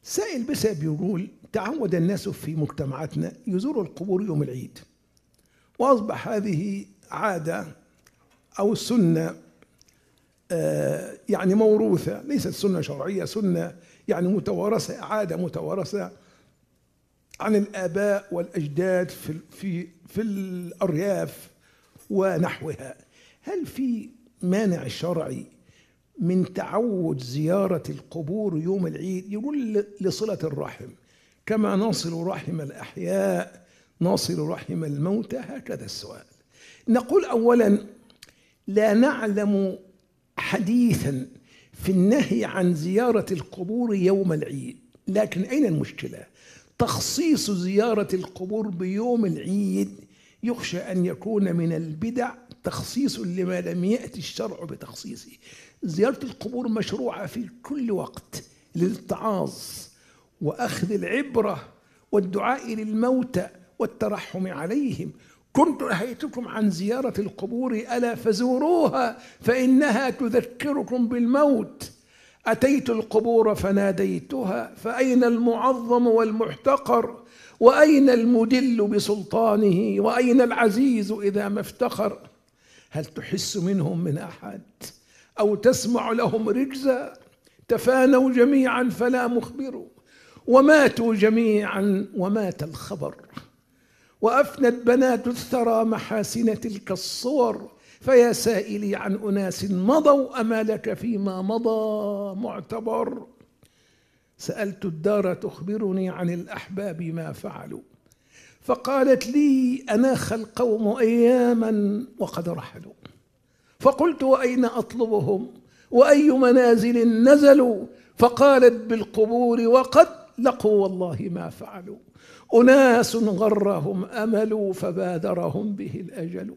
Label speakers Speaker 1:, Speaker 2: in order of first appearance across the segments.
Speaker 1: سائل بس بيقول: تعود الناس في مجتمعاتنا يزوروا القبور يوم العيد، وأصبح هذه عادة أو سنة يعني موروثة، ليست سنة شرعية، سنة يعني متوارثة، عادة متوارثة عن الآباء والأجداد في الأرياف ونحوها. هل في مانع شرعي من تعود زيارة القبور يوم العيد؟ يقول: لصلة الرحم، كما نصل رحم الأحياء نصل رحم الموتى. هكذا السؤال. نقول أولا: لا نعلم حديثا في النهي عن زيارة القبور يوم العيد، لكن أين المشكلة؟ تخصيص زيارة القبور بيوم العيد يخشى أن يكون من البدع، تخصيص لما لم يأتي الشرع بتخصيصه. زيارة القبور مشروعة في كل وقت للاتعاظ وأخذ العبرة والدعاء للموتى والترحم عليهم. كنت نهيتكم عن زيارة القبور ألا فزوروها فإنها تذكركم بالموت. أتيت القبور فناديتها، فأين المعظم والمحتقر؟ وأين المدل بسلطانه؟ وأين العزيز إذا ما افتخر؟ هل تحس منهم من أحد أو تسمع لهم رجزا؟ تفانوا جميعا فلا مخبر، وماتوا جميعا ومات الخبر. وأفنت بنات الثرى محاسن تلك الصور، فيا سائلي عن أناس مضوا أما لك فيما مضى معتبر. سألت الدار تخبرني عن الأحباب ما فعلوا، فقالت لي: أناخ القوم أياما وقد رحلوا. فقلت: وأين أطلبهم وأي منازل نزلوا؟ فقالت: بالقبور وقد لقوا والله ما فعلوا. أناس غرهم أمل فبادرهم به الأجل.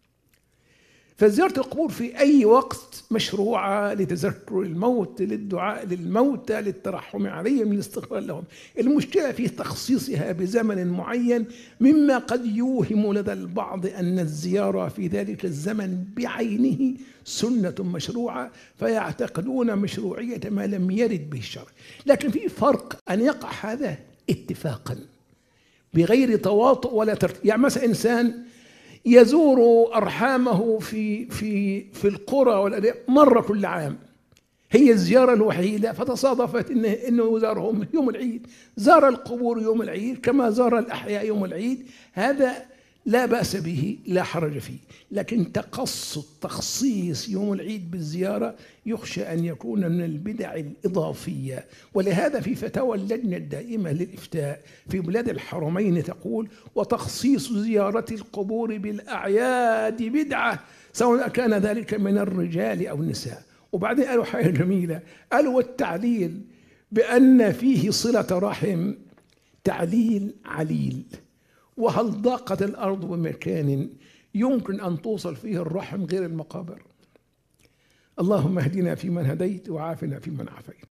Speaker 1: فزيارة القبور في أي وقت مشروعة لتذكر الموت، للدعاء للموتى، للترحم عليهم، للاستغفار لهم. المشكلة في تخصيصها بزمن معين، مما قد يوهم لدى البعض أن الزيارة في ذلك الزمن بعينه سنة مشروعة، فيعتقدون مشروعية ما لم يرد به الشرع. لكن في فرق أن يقع هذا اتفاقا بغير تواطؤ ولا ترتيب. يعني مثلا إنسان يزور أرحامه في القرى والأرياف مرة كل عام، هي الزيارة الوحيدة، فتصادفت إنه زارهم يوم العيد، زار القبور يوم العيد كما زار الأحياء يوم العيد. هذا لا بأس به، لا حرج فيه. لكن تخصيص يوم العيد بالزيارة يخشى أن يكون من البدع الإضافية. ولهذا في فتاوى اللجنة الدائمة للإفتاء في بلاد الحرمين تقول: وتخصيص زيارة القبور بالأعياد بدعة، سواء كان ذلك من الرجال أو النساء. وبعدين قالوا حاجة جميلة، قالوا: والتعليل بأن فيه صلة رحم تعليل عليل. وهل ضاقت الأرض بمكان يمكن أن توصل فيه الرحم غير المقابر؟ اللهم اهدنا فيمن هديت وعافنا فيمن عافيت.